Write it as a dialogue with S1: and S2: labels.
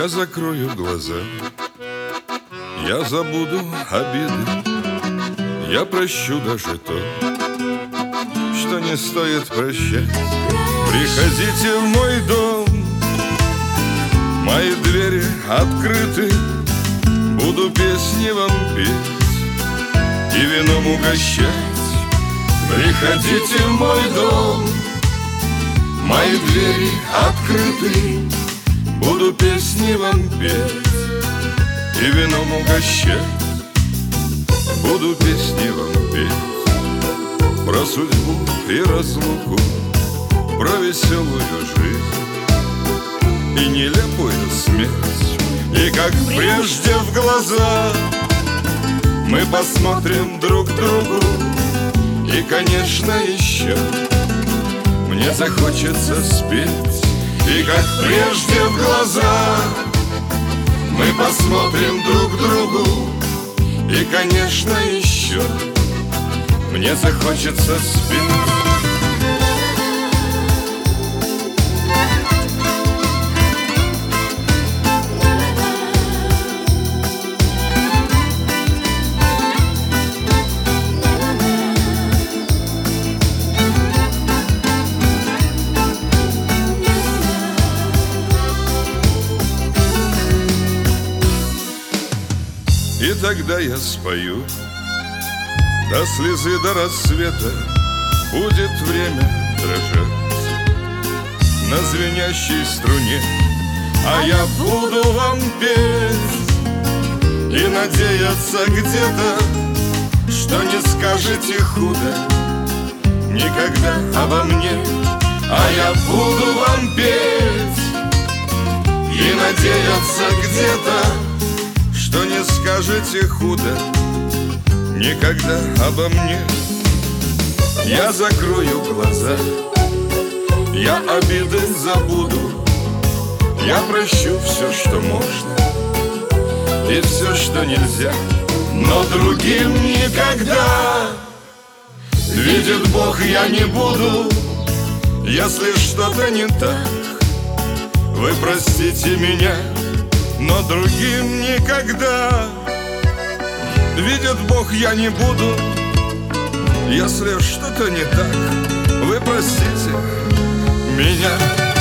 S1: Я закрою глаза, я забуду обиды, я прощу даже то, что не стоит прощать. Приходите в мой дом, мои двери открыты, буду песни вам петь и вином угощать. Приходите в мой дом, мои двери открыты, буду песни вам петь и вином угощать. Буду песни вам петь про судьбу и разлуку, про веселую жизнь и нелепую смерть. И как прежде в глаза мы посмотрим друг другу, и, конечно, еще мне захочется спеть. И как прежде в глаза мы посмотрим друг другу, и, конечно, еще мне захочется спеть. И тогда я спою до слезы, до рассвета. Будет время дрожать на звенящей струне, а я буду вам петь и надеяться где-то, что не скажете худо никогда обо мне. А я буду вам петь и надеяться где-то, что не скажете худо никогда обо мне. Я закрою глаза, я обиды забуду, я прощу все, что можно, и все, что нельзя, но другим никогда. Видит Бог, я не буду, если что-то не так, вы простите меня, но другим никогда. Видит Бог, я не буду, если что-то не так, вы простите меня.